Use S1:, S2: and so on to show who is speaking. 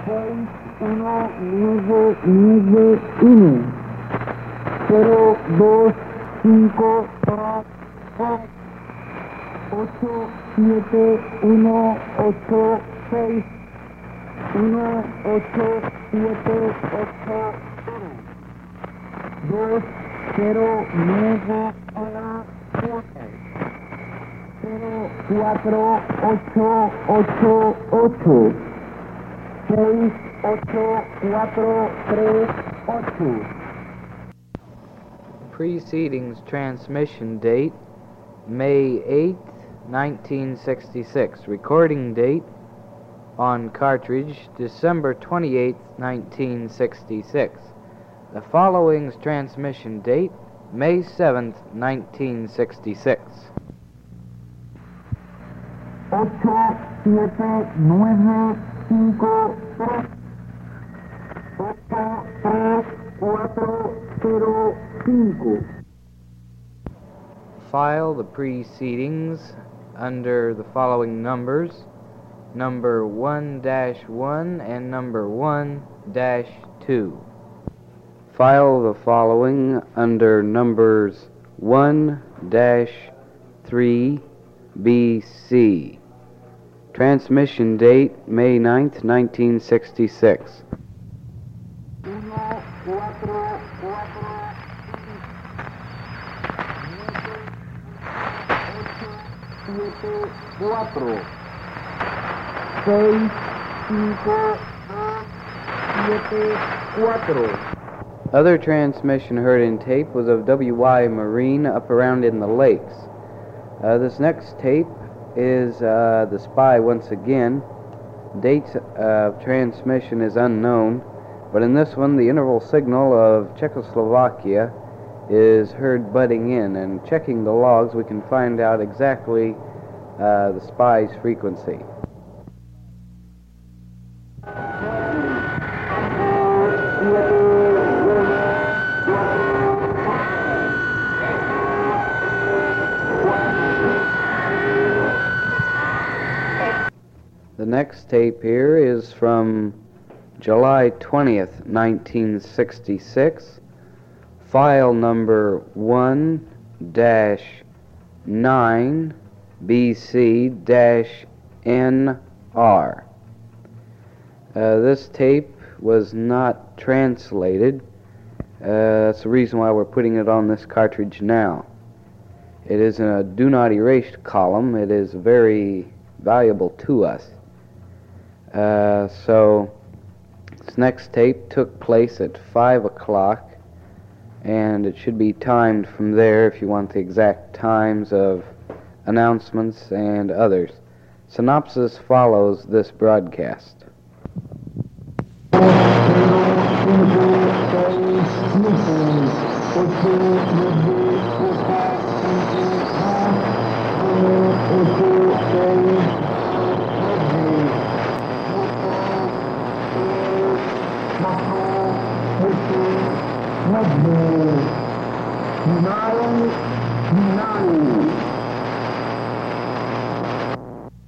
S1: 61991 02538 87186 18780 04888 68438.
S2: Precedings transmission date May 8th, 1966. Recording date on cartridge December 28th, 1966. The following's transmission date May 7th, 1966.
S1: 87953
S2: File the precedings under the following numbers, number 1-1 and number 1-2. File the following under numbers 1-3BC. Transmission date May 9th, 1966. Other transmission heard in tape was of W.Y. Marine up around in the lakes. This next tape is the Spy once again. Date of transmission is unknown, but in this one the interval signal of Czechoslovakia is heard butting in, and checking the logs we can find out exactly the Spy's frequency. The next tape here is from July 20th, 1966, file number 1-9BC-NR. This tape was not translated. That's the reason why we're putting it on this cartridge now. It is in a do not erase column. It is very valuable to us. So this next tape took place at 5 o'clock, and it should be timed from there if you want the exact times of announcements and others. Synopsis follows this broadcast.
S1: Nine.